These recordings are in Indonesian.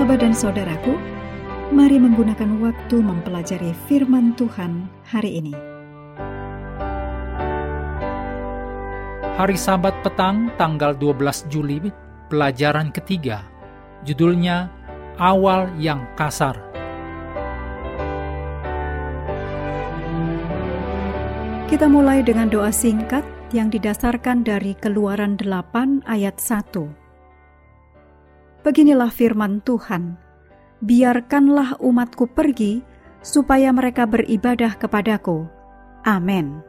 Sahabat dan saudaraku, mari menggunakan waktu mempelajari firman Tuhan hari ini. Hari Sabat petang tanggal 12 Juli, pelajaran ketiga. Judulnya Awal yang Kasar. Kita mulai dengan doa singkat yang didasarkan dari Keluaran 8 ayat 1. Beginilah firman Tuhan, biarkanlah umatku pergi, supaya mereka beribadah kepadaku. Amin.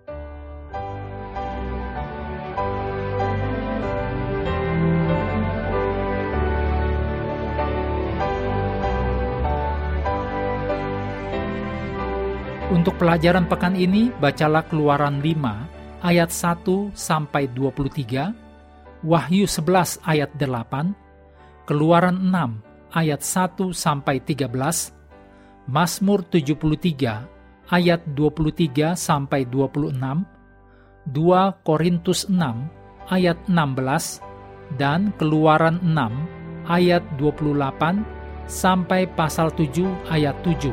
Untuk pelajaran pekan ini, bacalah Keluaran 5 ayat 1 sampai 23, Wahyu 11 ayat 8, Keluaran 6 ayat 1 sampai 13, Mazmur 73 ayat 23 sampai 26, 2 Korintus 6 ayat 16, dan Keluaran 6 ayat 28 sampai pasal 7 ayat 7.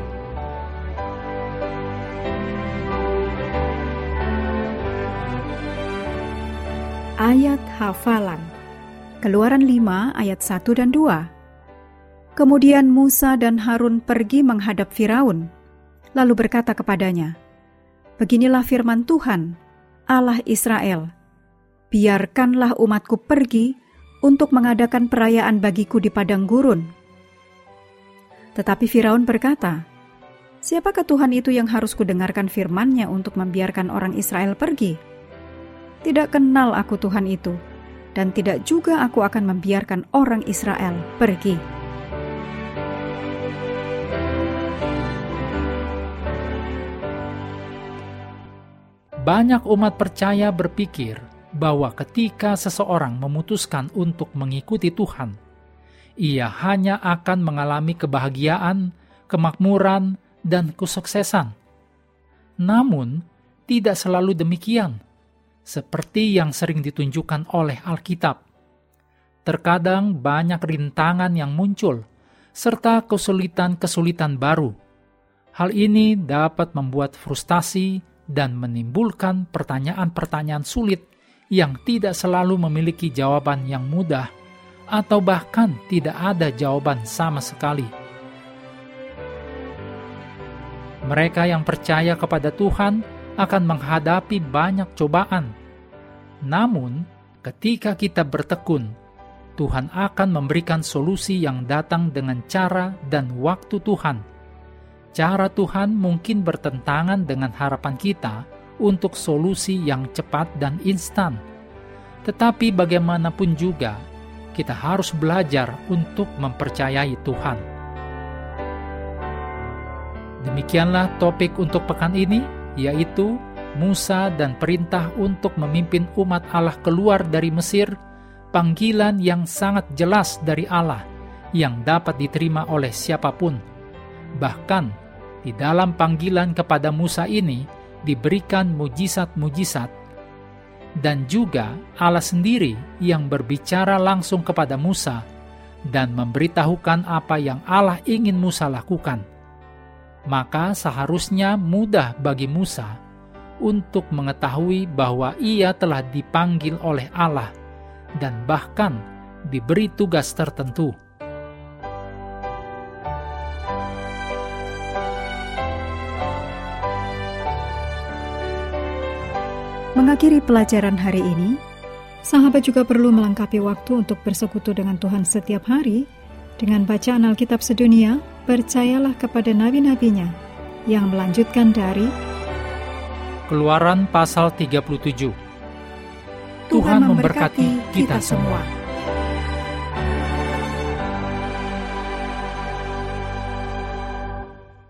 Ayat hafalan. Keluaran 5 ayat 1 dan 2. Kemudian Musa dan Harun pergi menghadap Firaun, lalu berkata kepadanya, beginilah firman Tuhan, Allah Israel, biarkanlah umatku pergi untuk mengadakan perayaan bagiku di padang gurun. Tetapi Firaun berkata, siapakah Tuhan itu yang harus kudengarkan firman-Nya untuk membiarkan orang Israel pergi? Tidak kenal aku Tuhan itu, dan tidak juga aku akan membiarkan orang Israel pergi. Banyak umat percaya berpikir bahwa ketika seseorang memutuskan untuk mengikuti Tuhan, ia hanya akan mengalami kebahagiaan, kemakmuran, dan kesuksesan. Namun, tidak selalu demikian. Seperti yang sering ditunjukkan oleh Alkitab. Terkadang banyak rintangan yang muncul, serta kesulitan-kesulitan baru. Hal ini dapat membuat frustasi dan menimbulkan pertanyaan-pertanyaan sulit yang tidak selalu memiliki jawaban yang mudah, atau bahkan tidak ada jawaban sama sekali. Mereka yang percaya kepada Tuhan akan menghadapi banyak cobaan. Namun, ketika kita bertekun, Tuhan akan memberikan solusi yang datang dengan cara dan waktu Tuhan. Cara Tuhan mungkin bertentangan dengan harapan kita untuk solusi yang cepat dan instan. Tetapi bagaimanapun juga, kita harus belajar untuk mempercayai Tuhan. Demikianlah topik untuk pekan ini, yaitu Musa dan perintah untuk memimpin umat Allah keluar dari Mesir, panggilan yang sangat jelas dari Allah yang dapat diterima oleh siapapun. Bahkan di dalam panggilan kepada Musa ini diberikan mujizat-mujizat, dan juga Allah sendiri yang berbicara langsung kepada Musa dan memberitahukan apa yang Allah ingin Musa lakukan. Maka seharusnya mudah bagi Musa untuk mengetahui bahwa ia telah dipanggil oleh Allah dan bahkan diberi tugas tertentu. Mengakhiri pelajaran hari ini, sahabat juga perlu melengkapi waktu untuk bersekutu dengan Tuhan setiap hari dengan bacaan Alkitab sedunia. Percayalah kepada nabi-nabinya yang melanjutkan dari Keluaran pasal 37. Tuhan memberkati kita semua.